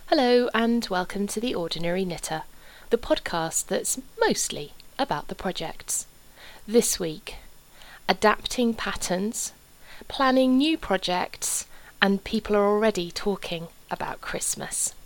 Hello and welcome to The Ordinary Knitter, the podcast that's mostly about the projects. This week, adapting patterns, planning new projects, and people are already talking about Christmas.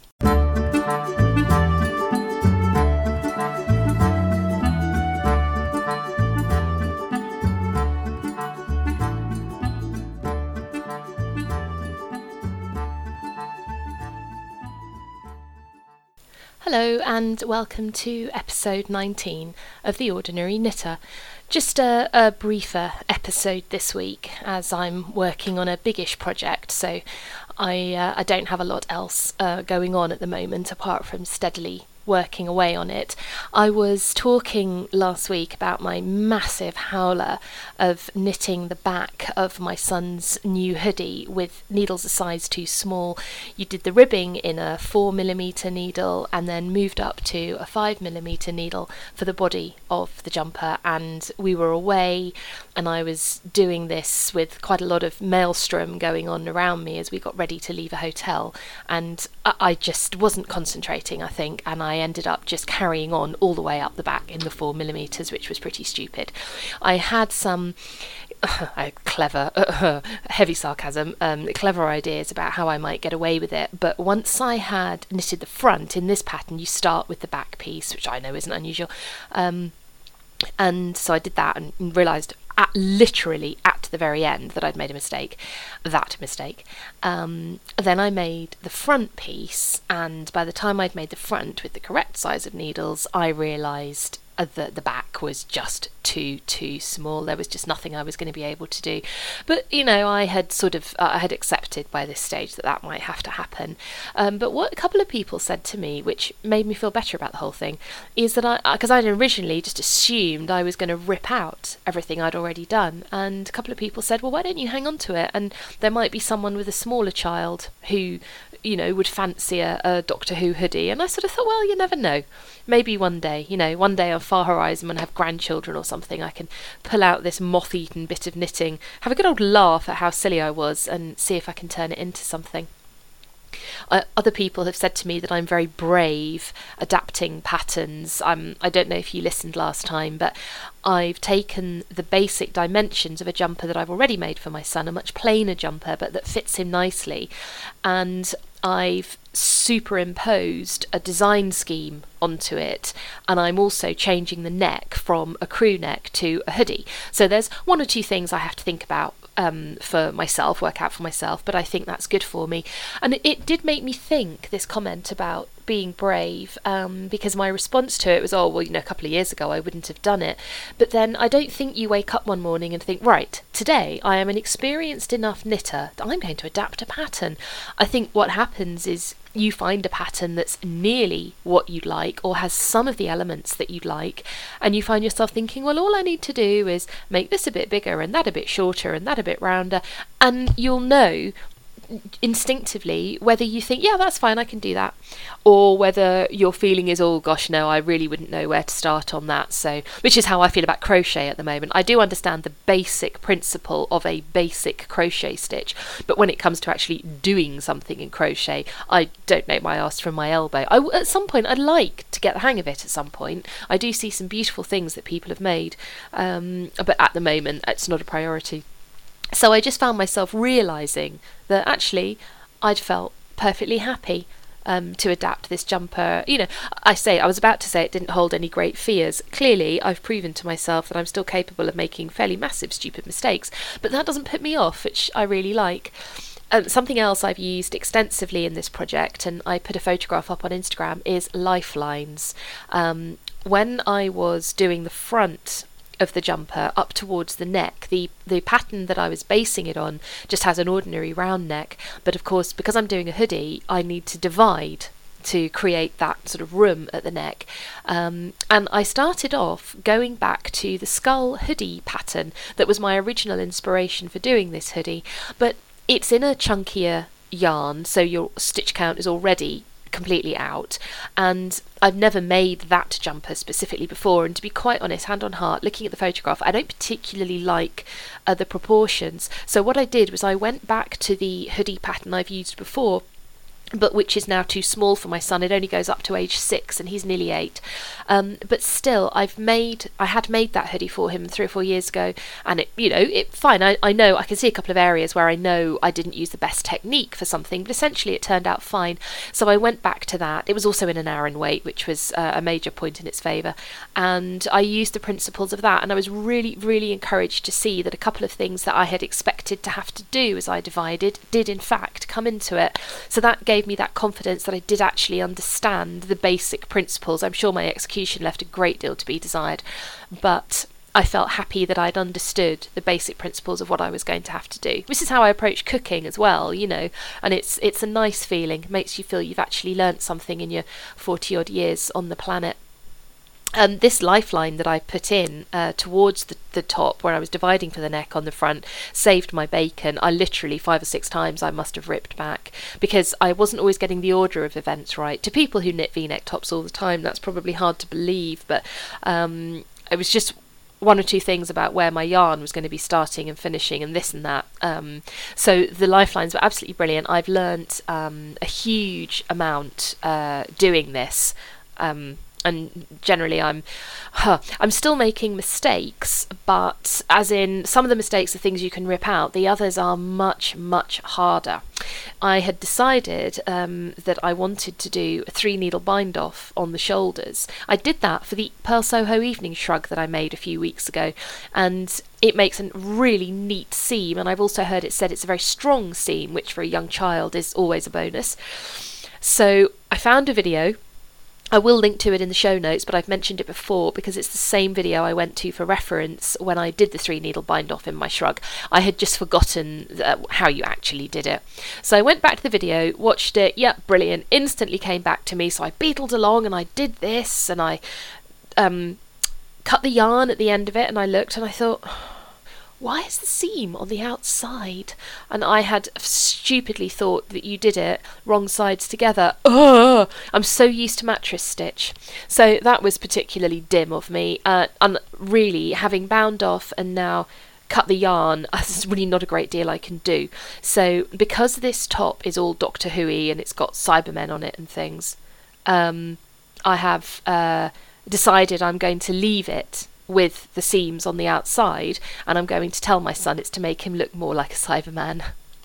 Hello and welcome to episode 19 of The Ordinary Knitter. Just a briefer episode this week as I'm working on a biggish project, so I don't have a lot else going on at the moment apart from steadily working away on it. I was talking last week about my massive howler of knitting the back of my son's new hoodie with needles a size too small. You did the ribbing in a 4mm needle and then moved up to a 5mm needle for the body of the jumper, and we were away and I was doing this with quite a lot of maelstrom going on around me as we got ready to leave a hotel, and I just wasn't concentrating, I think, and I ended up just carrying on all the way up the back in the 4mm, which was pretty stupid. I had some clever, heavy sarcasm, clever ideas about how I might get away with it, but once I had knitted the front in this pattern, you start with the back piece, which I know isn't unusual, and so I did that and realised literally at the very end that I'd made a mistake. Then I made the front piece, and by the time I'd made the front with the correct size of needles, I realised that the back was just too small. There was just nothing I was going to be able to do. But, you know, I had I had accepted by this stage that might have to happen. But what a couple of people said to me, which made me feel better about the whole thing, is that because I'd originally just assumed I was going to rip out everything I'd already done. And a couple of people said, well, why don't you hang on to it? And there might be someone with a smaller child who, you know, would fancy a Doctor Who hoodie. And I sort of thought, well, you never know. Maybe one day on far horizon when I have grandchildren or something, I can pull out this moth-eaten bit of knitting, have a good old laugh at how silly I was, and see if I can turn it into something. Other people have said to me that I'm very brave adapting patterns. I don't know if you listened last time, but I've taken the basic dimensions of a jumper that I've already made for my son, a much plainer jumper, but that fits him nicely, and I've superimposed a design scheme onto it, and I'm also changing the neck from a crew neck to a hoodie. So there's one or two things I have to think about work out for myself, but I think that's good for me. And it did make me think, this comment about being brave, because my response to it was, oh, well, you know, a couple of years ago I wouldn't have done it. But then I don't think you wake up one morning and think, right, today I am an experienced enough knitter that I'm going to adapt a pattern. I think what happens is you find a pattern that's nearly what you'd like or has some of the elements that you'd like, and you find yourself thinking, well, all I need to do is make this a bit bigger and that a bit shorter and that a bit rounder, and you'll know instinctively whether you think, yeah, that's fine, I can do that, or whether your feeling is, oh gosh, no, I really wouldn't know where to start on that. So, which is how I feel about crochet at the moment. I do understand the basic principle of a basic crochet stitch, but when it comes to actually doing something in crochet, I don't know my arse from my elbow. At some point I'd like to get the hang of it. At some point I do see some beautiful things that people have made, but at the moment it's not a priority. So I just found myself realising that actually I'd felt perfectly happy to adapt this jumper. You know, I was about to say it didn't hold any great fears. Clearly, I've proven to myself that I'm still capable of making fairly massive, stupid mistakes, but that doesn't put me off, which I really like. Something else I've used extensively in this project, and I put a photograph up on Instagram, is lifelines. When I was doing the front of the jumper up towards the neck, the pattern that I was basing it on just has an ordinary round neck, but of course because I'm doing a hoodie I need to divide to create that sort of room at the neck, and I started off going back to the skull hoodie pattern that was my original inspiration for doing this hoodie, but it's in a chunkier yarn, so your stitch count is already completely out, and I've never made that jumper specifically before, and to be quite honest, hand on heart, looking at the photograph, I don't particularly like the proportions. So what I did was I went back to the hoodie pattern I've used before but which is now too small for my son. It only goes up to age 6 and he's nearly 8. But still, I had made that hoodie for him 3 or 4 years ago, and it fine. I know, I can see a couple of areas where I know I didn't use the best technique for something, but essentially it turned out fine. So I went back to that. It was also in an Aran weight, which was a major point in its favour, and I used the principles of that, and I was really, really encouraged to see that a couple of things that I had expected to have to do as I divided did in fact come into it. So that gave me that confidence that I did actually understand the basic principles. I'm sure my execution left a great deal to be desired, but I felt happy that I'd understood the basic principles of what I was going to have to do. This is how I approach cooking as well, and it's a nice feeling. It makes you feel you've actually learnt something in your 40 odd years on the planet. This lifeline that I put in towards the top where I was dividing for the neck on the front saved my bacon. I literally 5 or 6 times I must have ripped back because I wasn't always getting the order of events right. To people who knit v-neck tops all the time, that's probably hard to believe, but it was just 1 or 2 things about where my yarn was going to be starting and finishing and this and that. So the lifelines were absolutely brilliant. I've learnt a huge amount doing this. And generally I'm still making mistakes, but as in some of the mistakes are things you can rip out, the others are much, much harder. I had decided that I wanted to do a 3-needle bind off on the shoulders. I did that for the Pearl Soho evening shrug that I made a few weeks ago, and it makes a really neat seam, and I've also heard it said it's a very strong seam, which for a young child is always a bonus. So I found a video. I will link to it in the show notes, but I've mentioned it before because it's the same video I went to for reference when I did the 3-needle bind off in my shrug. I had just forgotten how you actually did it. So I went back to the video, watched it, yeah, brilliant, instantly came back to me, so I beetled along and I did this, and I cut the yarn at the end of it, and I looked and I thought, why is the seam on the outside? And I had stupidly thought that you did it wrong sides together. Ugh! I'm so used to mattress stitch. So that was particularly dim of me. And really, having bound off and now cut the yarn, there's really not a great deal I can do. So because this top is all Doctor Who-y and it's got Cybermen on it and things, I have decided I'm going to leave it with the seams on the outside, and I'm going to tell my son it's to make him look more like a Cyberman.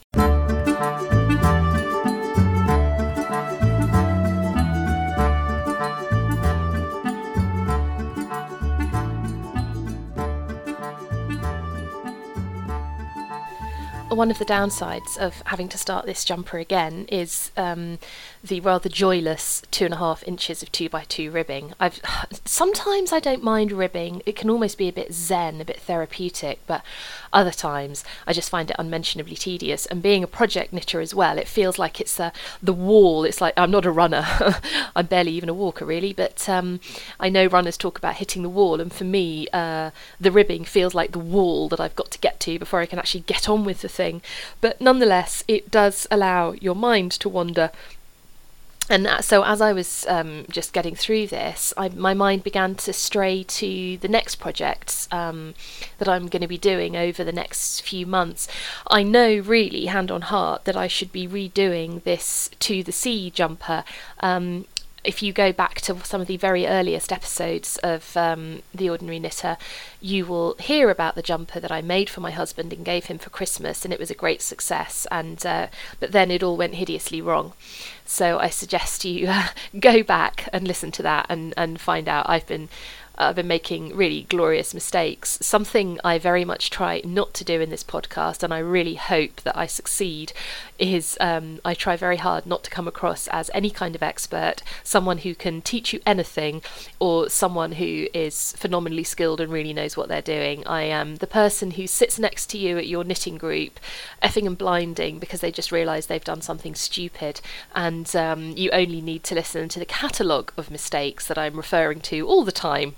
One of the downsides of having to start this jumper again is the rather joyless 2.5 inches of 2x2 ribbing. Sometimes I don't mind ribbing. It can almost be a bit zen, a bit therapeutic, but other times I just find it unmentionably tedious. And being a project knitter as well, it feels like it's the wall. It's like I'm not a runner. I'm barely even a walker really, but I know runners talk about hitting the wall, and for me the ribbing feels like the wall that I've got to get to before I can actually get on with the thing. But nonetheless, it does allow your mind to wander. And so as I was just getting through this, my mind began to stray to the next projects that I'm going to be doing over the next few months. I know really, hand on heart, that I should be redoing this To the Sea jumper. If you go back to some of the very earliest episodes of The Ordinary Knitter, you will hear about the jumper that I made for my husband and gave him for Christmas, and it was a great success, and but then it all went hideously wrong. So I suggest you go back and listen to that and find out. I've been making really glorious mistakes. Something I very much try not to do in this podcast, and I really hope that I succeed, is I try very hard not to come across as any kind of expert, someone who can teach you anything, or someone who is phenomenally skilled and really knows what they're doing. I am the person who sits next to you at your knitting group, effing and blinding because they just realise they've done something stupid, and you only need to listen to the catalogue of mistakes that I'm referring to all the time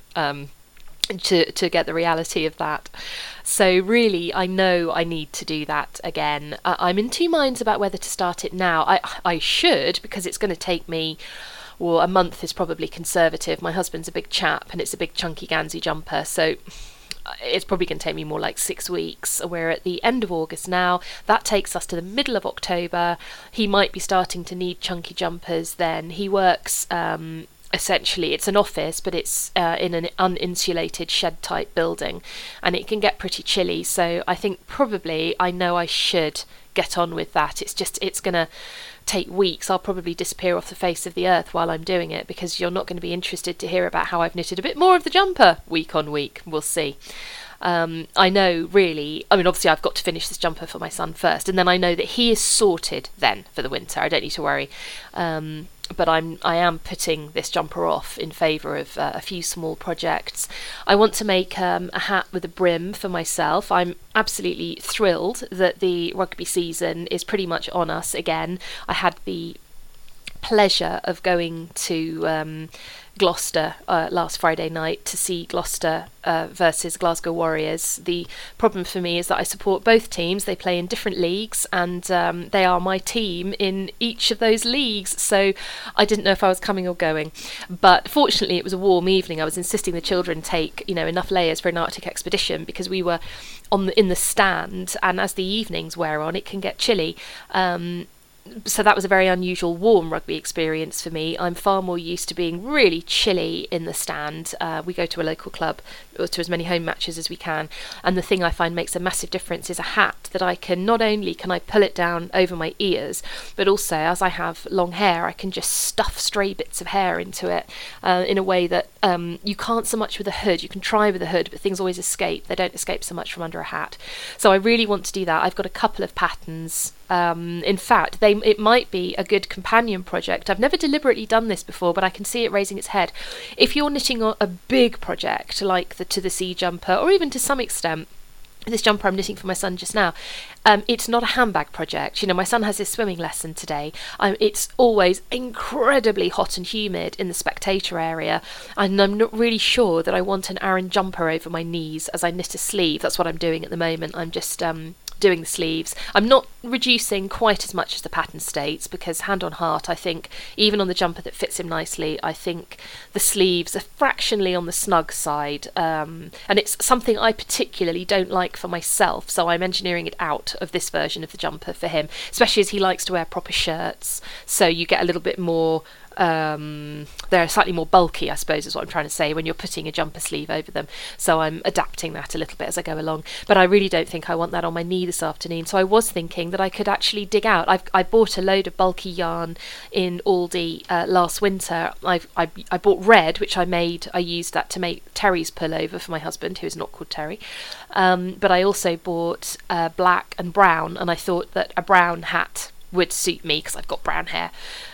to get the reality of that. So really, I know I need to do that again. I'm in 2 minds about whether to start it now. I should, because it's going to take me, well, a month is probably conservative. My husband's a big chap and it's a big chunky Gansey jumper, so it's probably going to take me more like 6 weeks. We're at the end of August now. That takes us to the middle of October. He might be starting to need chunky jumpers then. He works essentially, it's an office, but it's in an uninsulated shed type building, and it can get pretty chilly. So I think probably I know I should get on with that. It's going to take weeks. I'll probably disappear off the face of the earth while I'm doing it, because you're not going to be interested to hear about how I've knitted a bit more of the jumper week on week. We'll see. I know really, I mean, obviously I've got to finish this jumper for my son first, and then I know that he is sorted then for the winter. I don't need to worry. But I am putting this jumper off in favour of a few small projects. I want to make a hat with a brim for myself. I'm absolutely thrilled that the rugby season is pretty much on us again. I had the pleasure of going to Gloucester last Friday night to see Gloucester versus Glasgow Warriors. The problem for me is that I support both teams. They play in different leagues, and they are my team in each of those leagues, so I didn't know if I was coming or going. But fortunately it was a warm evening. I was insisting the children take enough layers for an Arctic expedition, because we were in the stand, and as the evenings wear on it can get chilly. So that was a very unusual warm rugby experience for me. I'm far more used to being really chilly in the stand. We go to a local club, to as many home matches as we can, and the thing I find makes a massive difference is a hat that I can, not only can I pull it down over my ears, but also, as I have long hair, I can just stuff stray bits of hair into it in a way that you can't so much with a hood. You can try with a hood, but things always escape. They don't escape so much from under a hat. So I really want to do that. I've got a couple of patterns. In fact, it might be a good companion project. I've never deliberately done this before, but I can see it raising its head. If you're knitting a big project like the To the Sea jumper, or even to some extent this jumper I'm knitting for my son just now, it's not a handbag project. My son has his swimming lesson today. It's always incredibly hot and humid in the spectator area, and I'm not really sure that I want an Aran jumper over my knees as I knit a sleeve. That's what I'm doing at the moment. I'm just doing the sleeves. I'm not reducing quite as much as the pattern states, because hand on heart, I think even on the jumper that fits him nicely, I think the sleeves are fractionally on the snug side, and it's something I particularly don't like for myself, so I'm engineering it out of this version of the jumper for him, especially as he likes to wear proper shirts, so you get a little bit more they're slightly more bulky, I suppose is what I'm trying to say, when you're putting a jumper sleeve over them. So I'm adapting that a little bit as I go along, but I really don't think I want that on my knee this afternoon. So I was thinking that I could actually dig out. I bought a load of bulky yarn in Aldi last winter. I bought red, which I used that to make Terry's pullover for my husband, who is not called Terry, but I also bought black and brown, and I thought that a brown hat would suit me because I've got brown hair.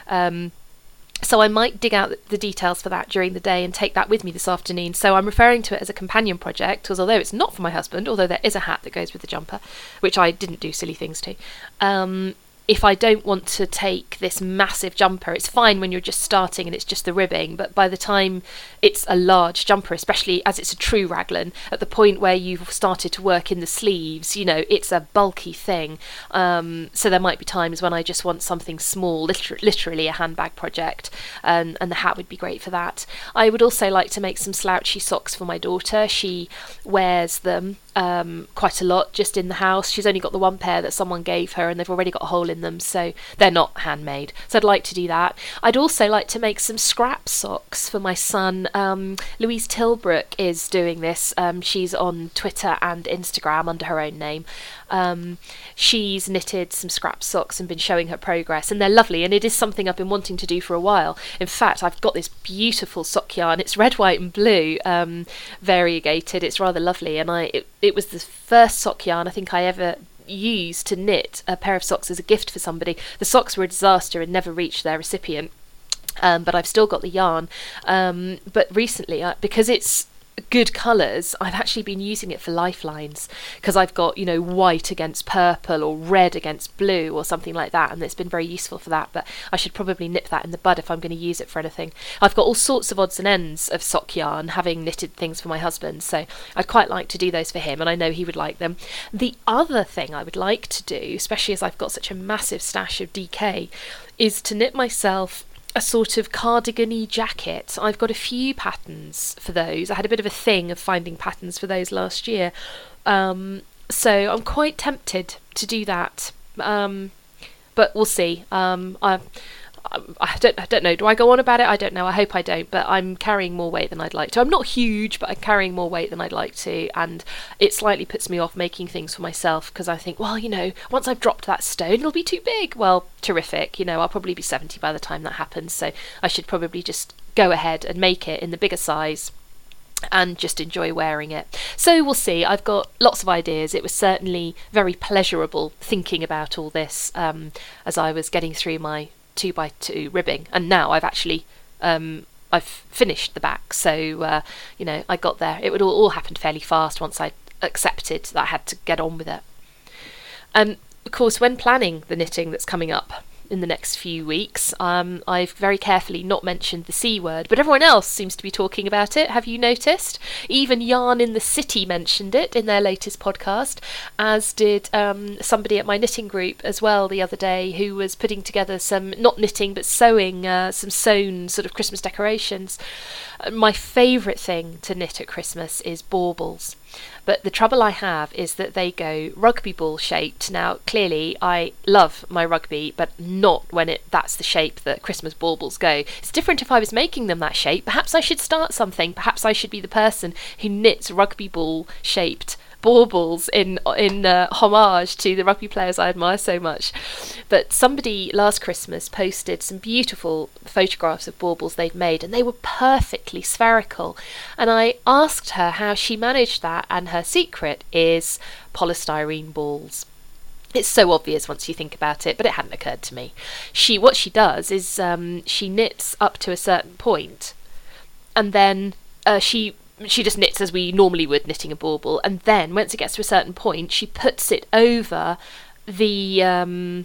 So I might dig out the details for that during the day and take that with me this afternoon. So I'm referring to it as a companion project, because although it's not for my husband, although there is a hat that goes with the jumper, which I didn't do silly things to, if I don't want to take this massive jumper, it's fine when you're just starting and it's just the ribbing, but by the time it's a large jumper, especially as it's a true raglan, at the point where you've started to work in the sleeves, it's a bulky thing. So there might be times when I just want something small, literally a handbag project, and the hat would be great for that. I would also like to make some slouchy socks for my daughter. She wears them quite a lot just in the house. She's only got the one pair that someone gave her, and they've already got a hole in them, so they're not handmade. So I'd like to do that. I'd also like to make some scrap socks for my son. Louise Tilbrook is doing this. She's on Twitter and Instagram under her own name. She's knitted some scrap socks and been showing her progress, and they're lovely, and it is something I've been wanting to do for a while. In fact, I've got this beautiful sock yarn. It's red, white and blue, variegated. It's rather lovely, and it was the first sock yarn I think I ever used to knit a pair of socks as a gift for somebody. The socks were a disaster and never reached their recipient, but I've still got the yarn. But recently, because it's good colours, I've actually been using it for lifelines, because I've got white against purple or red against blue or something like that, and it's been very useful for that. But I should probably nip that in the bud if I'm going to use it for anything. I've got all sorts of odds and ends of sock yarn, having knitted things for my husband, so I'd quite like to do those for him, and I know he would like them. The other thing I would like to do, especially as I've got such a massive stash of DK, is to knit myself a sort of cardigan-y jacket. I've got a few patterns for those. I had a bit of a thing of finding patterns for those last year. So I'm quite tempted to do that. But we'll see. I don't know. Do I go on about it? I don't know. I hope I don't. But I'm carrying more weight than I'd like to. I'm not huge, but I'm carrying more weight than I'd like to. And it slightly puts me off making things for myself because I think, well, once I've dropped that stone, it'll be too big. Well, terrific. I'll probably be 70 by the time that happens. So I should probably just go ahead and make it in the bigger size and just enjoy wearing it. So we'll see. I've got lots of ideas. It was certainly very pleasurable thinking about all this as I was getting through my 2x2 ribbing, and now I've actually I've finished the back, so I got there. It would all happened fairly fast once I accepted that I had to get on with it. Of course, when planning the knitting that's coming up in the next few weeks, I've very carefully not mentioned the C word, but everyone else seems to be talking about it. Have you noticed? Even Yarn in the City mentioned it in their latest podcast, as did somebody at my knitting group as well the other day, who was putting together some, not knitting, but sewing, some sewn sort of Christmas decorations. My favourite thing to knit at Christmas is baubles. But the trouble I have is that they go rugby ball shaped. Now, clearly, I love my rugby, but not when that's the shape that Christmas baubles go. It's different if I was making them that shape. Perhaps I should start something. Perhaps I should be the person who knits rugby ball shaped baubles in homage to the rugby players I admire so much. But somebody last Christmas posted some beautiful photographs of baubles they'd made, and they were perfectly spherical. And I asked her how she managed that, and her secret is polystyrene balls. It's so obvious once you think about it, but it hadn't occurred to me. What she does is she knits up to a certain point, and then she just knits as we normally would knitting a bauble, and then once it gets to a certain point, she puts it over the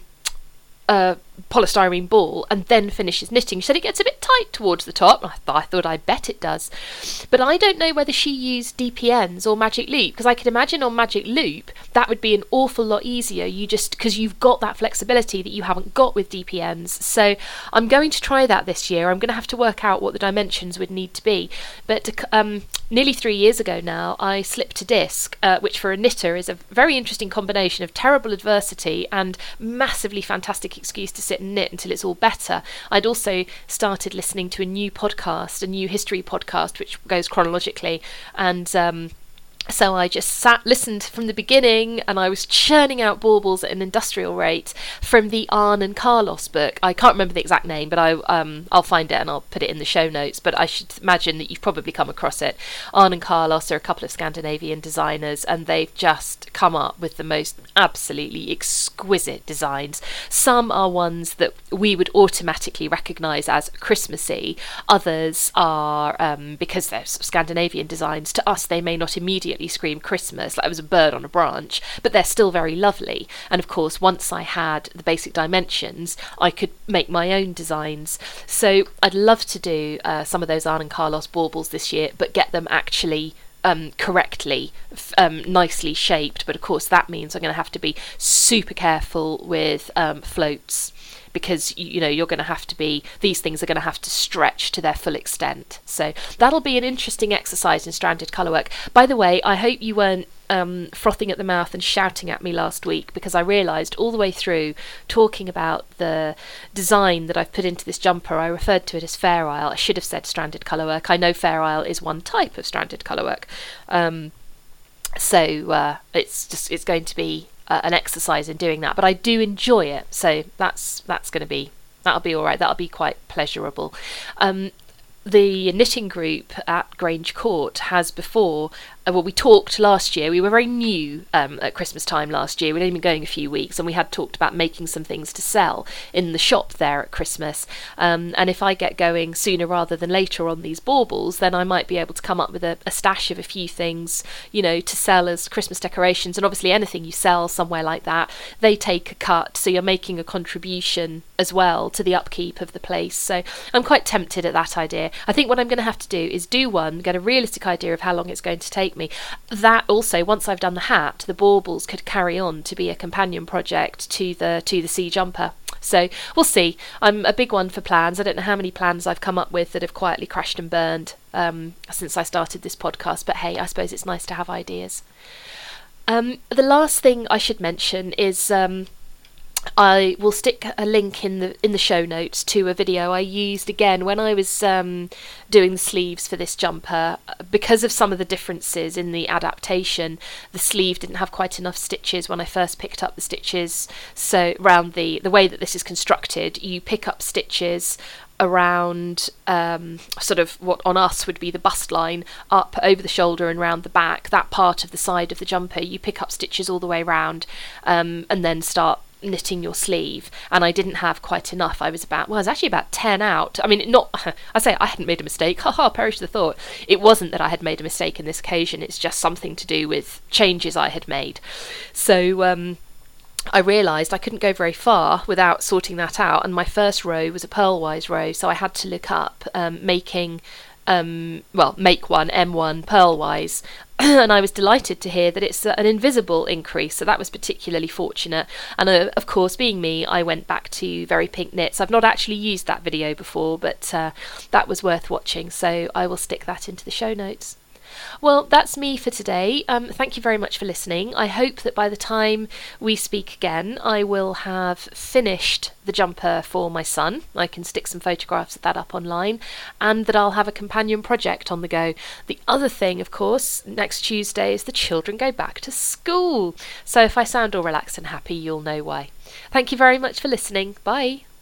polystyrene ball and then finishes knitting. She said it gets a bit tight towards the top. I thought I bet it does, but I don't know whether she used DPNs or Magic Loop, because I could imagine on Magic Loop that would be an awful lot easier, because you've got that flexibility that you haven't got with DPNs. So I'm going to try that this year. I'm going to have to work out what the dimensions would need to be, but nearly 3 years ago now, I slipped a disc, which for a knitter is a very interesting combination of terrible adversity and massively fantastic excuse to sit and knit until it's all better. I'd also started listening to a new history podcast, which goes chronologically, and so I just listened from the beginning, and I was churning out baubles at an industrial rate from the Arne and Carlos book. I can't remember the exact name, but I'll find it and I'll put it in the show notes, but I should imagine that you've probably come across it. Arne and Carlos are a couple of Scandinavian designers, and they've just come up with the most absolutely exquisite designs. Some are ones that we would automatically recognise as Christmassy. Others are, because they're Scandinavian designs, to us they may not immediately scream Christmas, like it was a bird on a branch, but they're still very lovely. And of course, once I had the basic dimensions, I could make my own designs. So I'd love to do some of those Arne and Carlos baubles this year, but get them actually correctly, nicely shaped. But of course that means I'm going to have to be super careful with floats, because you're going to have to be, these things are going to have to stretch to their full extent. So that'll be an interesting exercise in stranded colourwork. By the way, I hope you weren't frothing at the mouth and shouting at me last week, because I realised all the way through talking about the design that I've put into this jumper, I referred to it as Fair Isle. I should have said stranded colourwork. I know Fair Isle is one type of stranded colourwork. So it's going to be an exercise in doing that, but I do enjoy it, so that'll be all right. That'll be quite pleasurable. The knitting group at Grange Court has before, we talked last year, we were very new at Christmas time last year, we'd only been going a few weeks, and we had talked about making some things to sell in the shop there at Christmas, and if I get going sooner rather than later on these baubles, then I might be able to come up with a stash of a few things, to sell as Christmas decorations. And obviously anything you sell somewhere like that, they take a cut, so you're making a contribution as well to the upkeep of the place. So I'm quite tempted at that idea. I think what I'm going to have to do is do one, get a realistic idea of how long it's going to take me. That also, once I've done the hat, the baubles could carry on to be a companion project to the sea jumper. So we'll see. I'm a big one for plans. I don't know how many plans I've come up with that have quietly crashed and burned since I started this podcast, but hey, I suppose it's nice to have ideas. The last thing I should mention is I will stick a link in the show notes to a video I used again when I was doing the sleeves for this jumper. Because of some of the differences in the adaptation, the sleeve didn't have quite enough stitches when I first picked up the stitches. So around the way that this is constructed, you pick up stitches around sort of what on us would be the bust line, up over the shoulder and round the back. That part of the side of the jumper, you pick up stitches all the way around and then start knitting your sleeve, and I didn't have quite enough. I was actually about 10 out. I mean, I say I hadn't made a mistake, perish the thought. It wasn't that I had made a mistake in this occasion, it's just something to do with changes I had made. So I realised I couldn't go very far without sorting that out, and my first row was a purlwise row, so I had to look up make one M1 purlwise. And I was delighted to hear that it's an invisible increase, so that was particularly fortunate. And of course, being me, I went back to Very Pink Knits. I've not actually used that video before, but that was worth watching, so I will stick that into the show notes. Well, that's me for today. Thank you very much for listening. I hope that by the time we speak again, I will have finished the jumper for my son. I can stick some photographs of that up online, and that I'll have a companion project on the go. The other thing, of course, next Tuesday is the children go back to school. So if I sound all relaxed and happy, you'll know why. Thank you very much for listening. Bye.